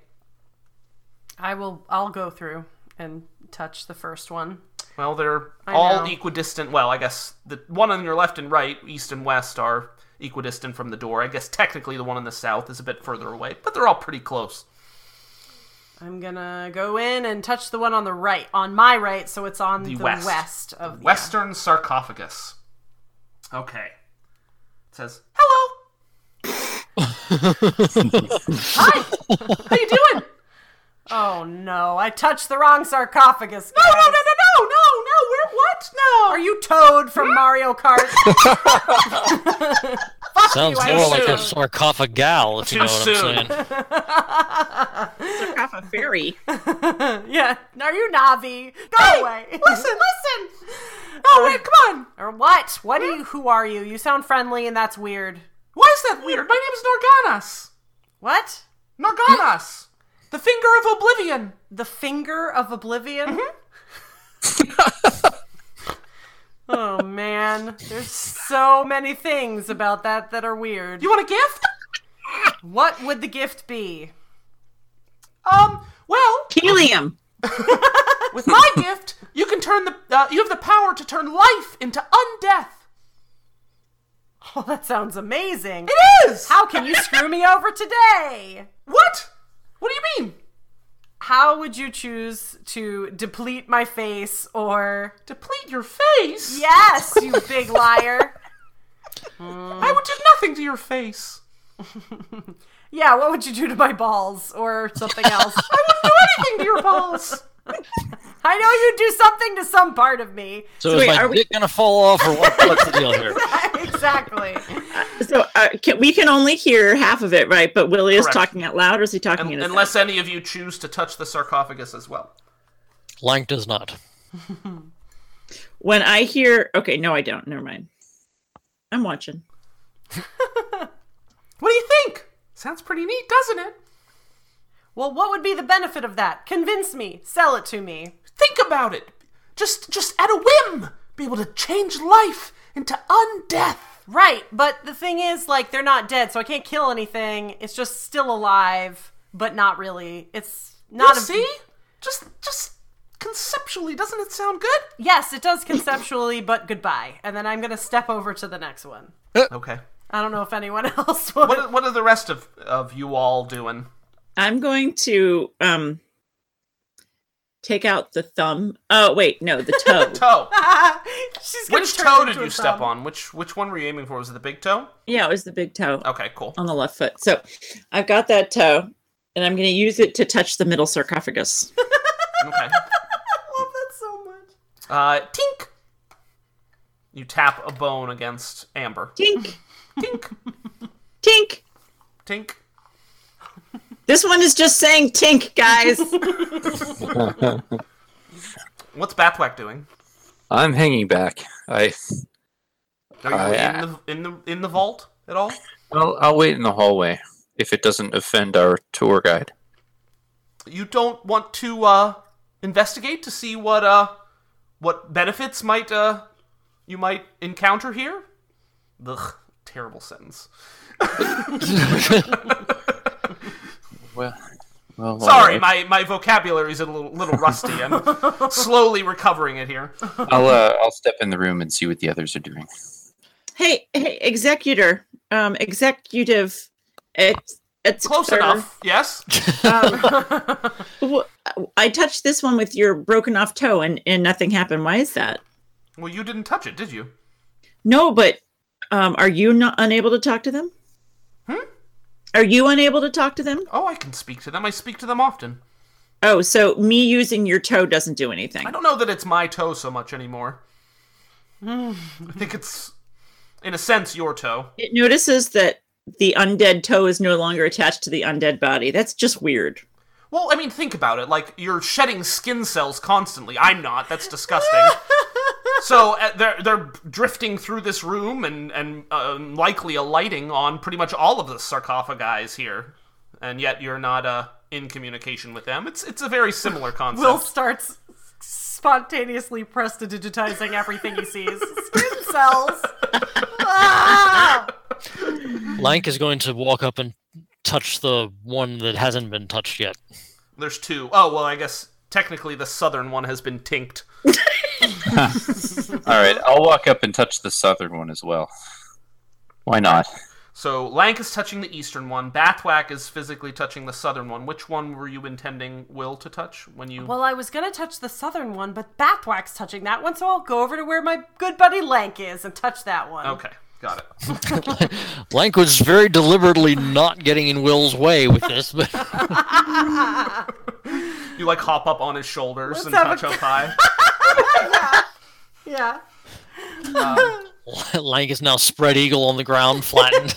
I'll go through and touch the first one. Well, they're I all know. equidistant. Well, I guess the one on your left and right, east and west, are equidistant from the door. I guess technically the one in the south is a bit further away, but they're all pretty close. I'm gonna go in and touch the one on the right, on my right, so it's on the west. west of the Western sarcophagus. Okay. It says, hello! Hi! How you doing? Oh no, I touched the wrong sarcophagus. No, guys. no, no, no, no, no, no, what? No! Are you Toad from Mario Kart? Fuck Sounds you, I more like a assume. sarcophagal, if you know Too what soon. I'm saying. Sarcophagus fairy. Yeah, are you Navi? Go away. Listen! Oh, wait, come on! Or what? What are you? Who are you? You sound friendly, and that's weird. Why is that weird? My name is Norganas. What? Norganas! The Finger of Oblivion. The Finger of Oblivion? Oh man, there's so many things about that are weird. You want a gift? What would the gift be? Well, Helium. with my gift, you can turn you have the power to turn life into undeath. Oh, that sounds amazing. It is! How can you screw me over today? What? What do you mean? How would you choose to deplete my face or... Deplete your face? Yes, you big liar. I would do nothing to your face. Yeah, what would you do to my balls or something else? I wouldn't do anything to your balls. I know you'd do something to some part of me. So, So is wait, my are we- dick gonna fall off, or what's the deal here? Exactly. So we can only hear half of it, right? But Willie is Correct. talking out loud, or is he talking in his Unless any of you choose to touch the sarcophagus as well. Lank does not. When I hear... Okay, no, I don't. Never mind. I'm watching. What do you think? Sounds pretty neat, doesn't it? Well, what would be the benefit of that? Convince me. Sell it to me. Think about it. Just at a whim, be able to change life into undeath. Right, but the thing is, like, they're not dead, so I can't kill anything. It's just still alive, but not really. It's not You see? Just conceptually, doesn't it sound good? Yes, it does conceptually, but goodbye. And then I'm gonna step over to the next one. Okay. I don't know if anyone else would. What are the rest of you all doing? I'm going to take out the thumb. Oh, wait, no, the toe. Toe. She's gonna Which turn toe it did into a you step thumb. on? Which one were you aiming for? Was it the big toe? Yeah, it was the big toe Okay, cool. on the left foot. So I've got that toe, and I'm going to use it to touch the middle sarcophagus. Okay. I love that so much. Tink. You tap a bone against Amber. Tink, Tink. tink. Tink. This one is just saying tink, guys. What's Bathwack doing? I'm hanging back. Are you I- in the vault at all? I'll wait in the hallway if it doesn't offend our tour guide. You don't want to investigate to see what benefits you might encounter here? Ugh, terrible sentence. Well, Sorry, all right. my vocabulary is a little rusty. I'm slowly recovering it here. I'll step in the room and see what the others are doing. hey, executive. It's Close enough, yes. I touched this one with your broken off toe, and nothing happened. Why is that? Well, you didn't touch it, did you? No, but are you not unable to talk to them? Are you unable to talk to them? Oh, I can speak to them. I speak to them often. Oh, so me using your toe doesn't do anything. I don't know that it's my toe so much anymore. I think it's, in a sense, your toe. It notices that the undead toe is no longer attached to the undead body. That's just weird. Well, I mean, think about it. Like, you're shedding skin cells constantly. I'm not. That's disgusting. So they're drifting through this room and likely alighting on pretty much all of the sarcophagi here, and yet you're not in communication with them. It's a very similar concept. Will starts spontaneously prestidigitizing everything he sees. Skin cells. Ah! Lank is going to walk up and touch the one that hasn't been touched yet. There's two. Oh, well, I guess technically the southern one has been tinked. All right, I'll walk up and touch the southern one as well. Why not? So Lank is touching the eastern one. Bathwack is physically touching the southern one. Which one were you intending Will to touch when you... Well, I was going to touch the southern one, but Bathwack's touching that one, so I'll go over to where my good buddy Lank is and touch that one. Okay, got it. Lank was very deliberately not getting in Will's way with this, but You, like, hop up on his shoulders Let's and have a- touch up high. Yeah. Lank is now spread eagle on the ground, flattened.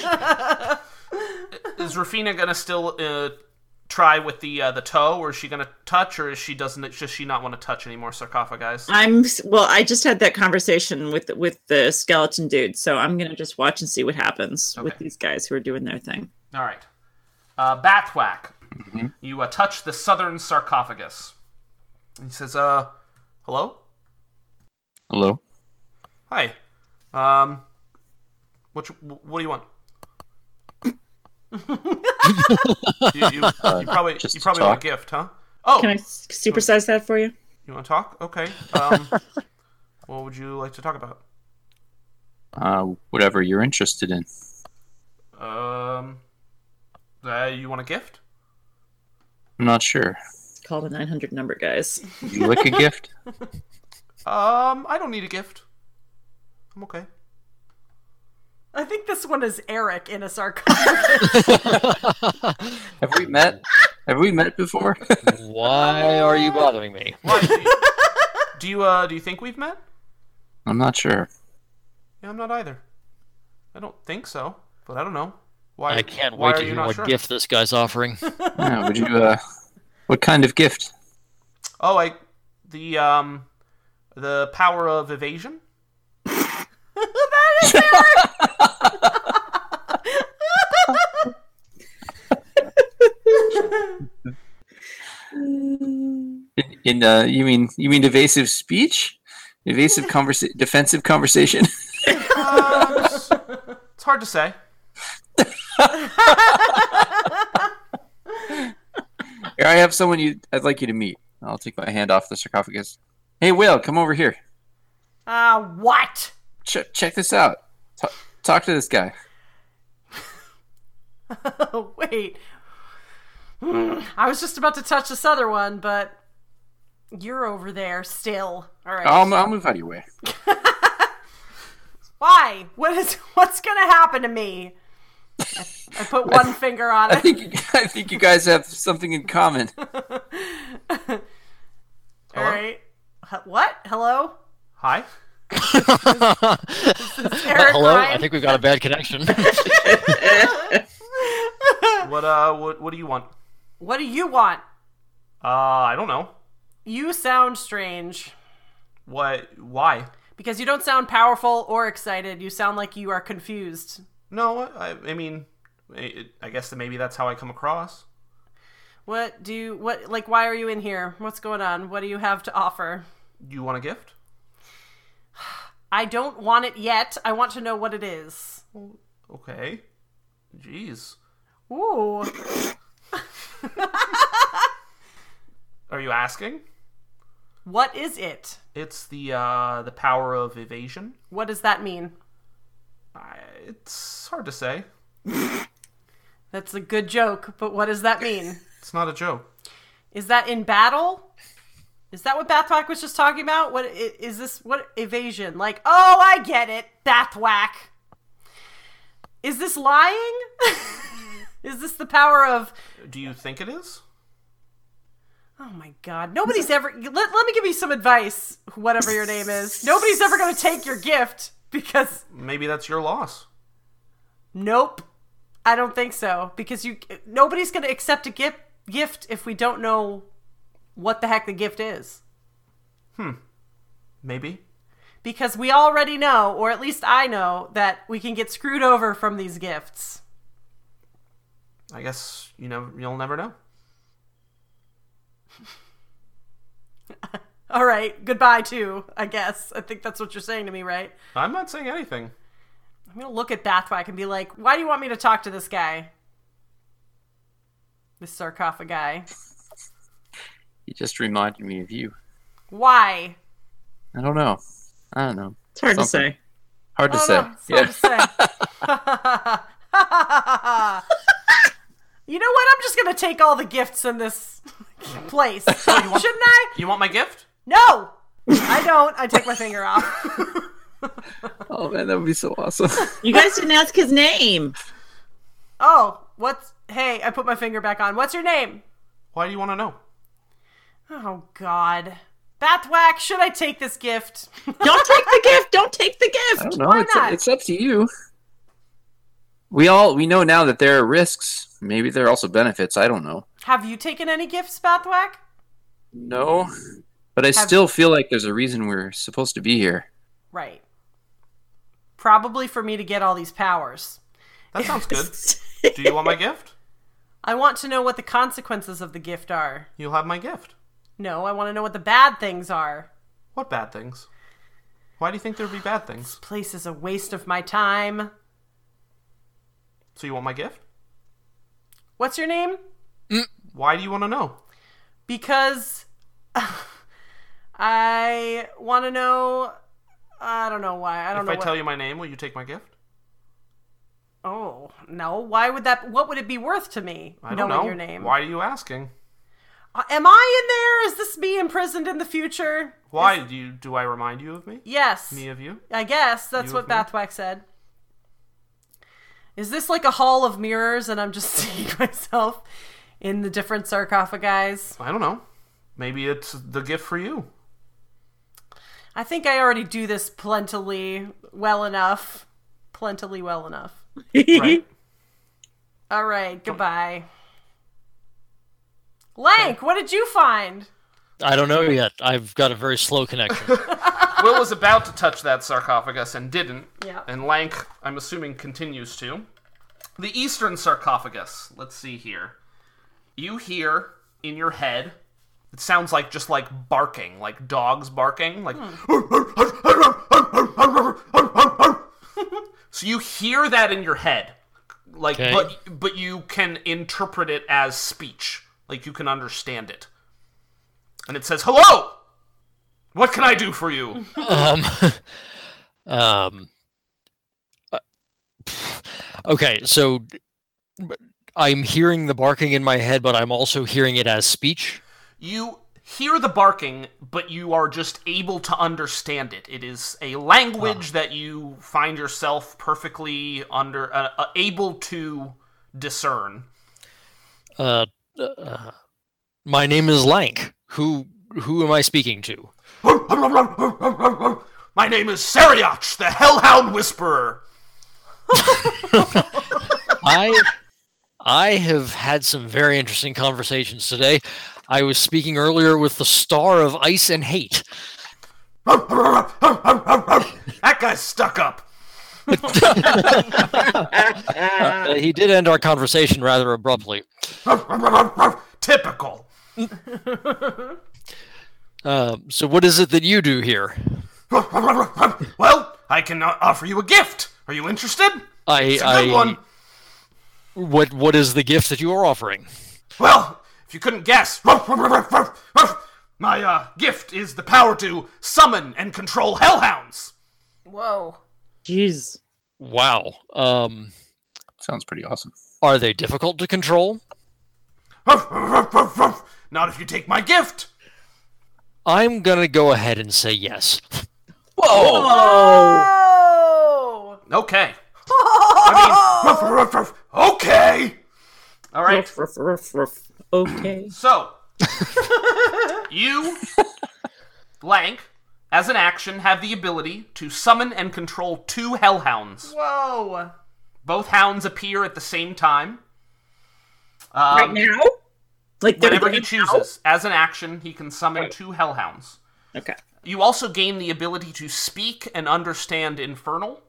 Is Rafina gonna still try with the toe, or is she gonna touch, or is she does she not want to touch anymore sarcophagi? I just had that conversation with the skeleton dude, so I'm gonna just watch and see what happens with Okay. these guys who are doing their thing. All right. Bathwack, you touch the southern sarcophagus. He says, hello? Hello? Hi. What do you want? you probably just you to probably want talk. a gift, huh? Oh, Can I supersize that for you? you want to talk? Okay. What would you like to talk about? Whatever you're interested in. You want a gift? I'm not sure. Call the 900 number, guys. Would you like a gift? I don't need a gift. I'm okay. I think this one is Eric in a sarcophagus. Have we met? Have we met before? Why are you bothering me? Why? Do you think we've met? I'm not sure. Yeah, I'm not either. I don't think so, but I don't know. Why? I can't why wait are to you hear not what sure? gift this guy's offering. Yeah, would you? What kind of gift? Oh, the power of evasion. That is Eric! You mean evasive speech, evasive defensive conversation? It's hard to say. Here, I have someone I'd like you to meet. I'll take my hand off the sarcophagus. Hey, Will, come over here. What? Check this out. Talk to this guy. Oh, wait. I was just about to touch this other one, but you're over there still. All right. I'll move out of your way. Why? What's gonna happen to me? I put one finger on I it. think you guys have something in common. All right. What? Hello? Hi. Eric Hello? Ryan? I think we've got a bad connection. What do you want? What do you want? I don't know. You sound strange. What? Why? Because you don't sound powerful or excited. You sound like you are confused. No, I mean, I guess that maybe that's how I come across. Why are you in here? What's going on? What do you have to offer? You want a gift? I don't want it yet. I want to know what it is. Okay. Jeez. Ooh. Are you asking? What is it? It's the power of evasion. What does that mean? It's hard to say. That's a good joke, but what does that mean? It's not a joke. Is that in battle? Is that what Bathwack was just talking about? What is this? What evasion? Like, oh, I get it. Bathwack. Is this lying? Is this the power of... Do you think it is? Oh my god. Nobody's ever... Let me give you some advice, whatever your name is. Nobody's ever going to take your gift because... Maybe that's your loss. Nope. I don't think so. Because nobody's going to accept a gift if we don't know what the heck the gift is. Maybe. Because we already know, or at least I know, that we can get screwed over from these gifts. I guess you'll never know. All right, goodbye too, I guess. I think that's what you're saying to me, right? I'm not saying anything. I'm gonna look at Bathwack and be like, why do you want me to talk to this guy? This sarcophagi. He just reminded me of you. Why? I don't know. It's hard to Something. say. Hard to I say. don't know. It's hard to say. You know what? I'm just gonna take all the gifts in this place. Shouldn't I? You want my gift? No! I don't. I take my finger off. Oh man, that would be so awesome. You guys didn't ask his name. Oh, hey, I put my finger back on. What's your name? Why do you want to know? Oh, God. Bathwack, should I take this gift? Don't take the gift. Don't take the I gift. don't know. Why not? It's up to you. We know now that there are risks. Maybe there are also benefits. I don't know. Have you taken any gifts, Bathwack? No, but I still feel like there's a reason we're supposed to be here. Right. Probably for me to get all these powers. That sounds good. Do you want my gift? I want to know what the consequences of the gift are. You'll have my gift. No, I want to know what the bad things are. What bad things? Why do you think there'd be bad things? This place is a waste of my time. So you want my gift? What's your name? Why do you want to know? Because I want to know. I don't know why. I don't know. If I tell you my name, will you take my gift? Oh no! Why would that? What would it be worth to me? I don't knowing know. Your name. Why are you asking? Am I in there? Is this me imprisoned in the future? Why do I remind you of me? Yes. Me of you? I guess that's You what of me? Bathwack said. Is this like a hall of mirrors, and I'm just seeing myself in the different sarcophagi? I don't know. Maybe it's the gift for you. I think I already do this plentifully well enough. Right? All right, goodbye. Lank, what did you find? I don't know yet. I've got a very slow connection. Will was about to touch that sarcophagus and didn't. Yeah. And Lank, I'm assuming, continues to. The eastern sarcophagus. Let's see here. You hear in your head, it sounds like just like barking, like dogs barking, like. So you hear that in your head, like, Okay. but you can interpret it as speech, like you can understand it. And it says, "Hello, what can I do for you?" Okay, so I'm hearing the barking in my head, but I'm also hearing it as speech. You hear the barking, but you are just able to understand it. It is a language that you find yourself perfectly able to discern. My name is Lank. Who am I speaking to? My name is Sariach, the Hellhound Whisperer. I have had some very interesting conversations today. I was speaking earlier with the Star of Ice and Hate. That guy's stuck up. He did end our conversation rather abruptly. Typical. So what is it that you do here? Well, I can offer you a gift. Are you interested? It's a good one. What is the gift that you are offering? Well, if you couldn't guess, my gift is the power to summon and control hellhounds. Whoa. Jeez. Wow. Sounds pretty awesome. Are they difficult to control? Not if you take my gift. I'm gonna go ahead and say yes. Whoa! Oh! Okay. I mean, okay. All right. Okay. So, you, Lank, as an action, have the ability to summon and control 2 hellhounds. Whoa. Both hounds appear at the same time. Right now? Like they're Whenever he there chooses. As an action, he can summon 2 hellhounds. now? Okay. You also gain the ability to speak and understand Infernal.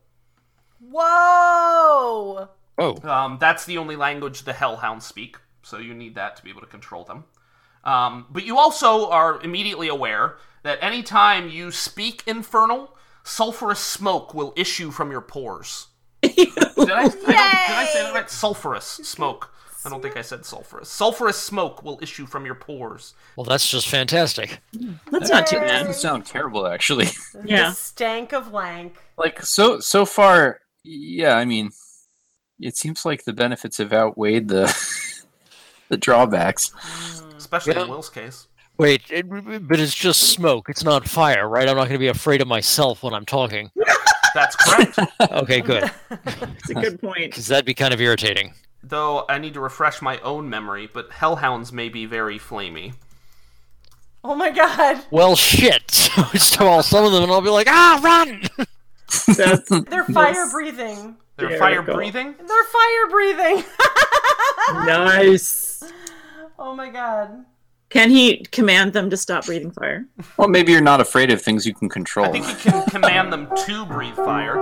Whoa. Oh. That's the only language the hellhounds speak, so you need that to be able to control them. But you also are immediately aware that anytime you speak infernal, sulfurous smoke will issue from your pores. Did I say that right? Sulfurous smoke. I don't think I said sulfurous. Sulfurous smoke will issue from your pores. Well, that's just fantastic. That's not too That bad. doesn't sound terrible, actually. Yeah. The stank of lank. Like, so far, yeah, I mean, it seems like the benefits have outweighed the the drawbacks. Especially Yeah. in Will's case. Wait, but it's just smoke. It's not fire, right? I'm not going to be afraid of myself when I'm talking. That's correct. Okay, good. That's a good point. Because that'd be kind of irritating. Though I need to refresh my own memory, but hellhounds may be very flamey. Oh my god. Well, shit. So some of them, and I'll be like, run! That's They're fire breathing. They're There fire we go. breathing? They're fire breathing. nice. Oh my god. Can he command them to stop breathing fire? Well, maybe you're not afraid of things you can control. I think you can command them to breathe fire.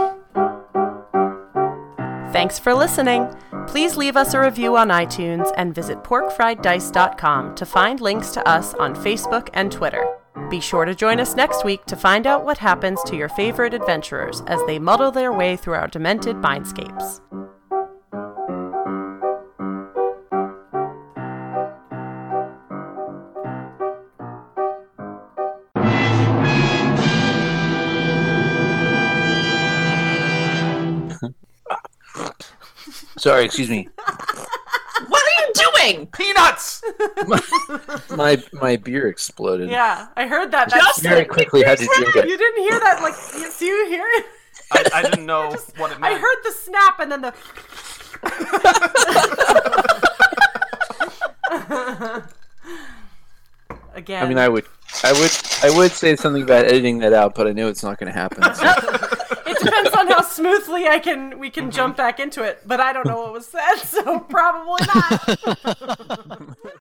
Thanks for listening. Please leave us a review on iTunes and visit porkfrieddice.com to find links to us on Facebook and Twitter. Be sure to join us next week to find out what happens to your favorite adventurers as they muddle their way through our demented mindscapes. Sorry, excuse me. What are you doing? Peanuts! My beer exploded. Yeah, I heard that. Just Very quickly had to drink it. You didn't hear that? Like, do you hear it? I didn't know what it meant. I heard the snap and then the. Again. I mean, I would say something about editing that out, but I know it's not going to happen. So. It depends on how smoothly we can jump back into it. But I don't know what was said, so probably not.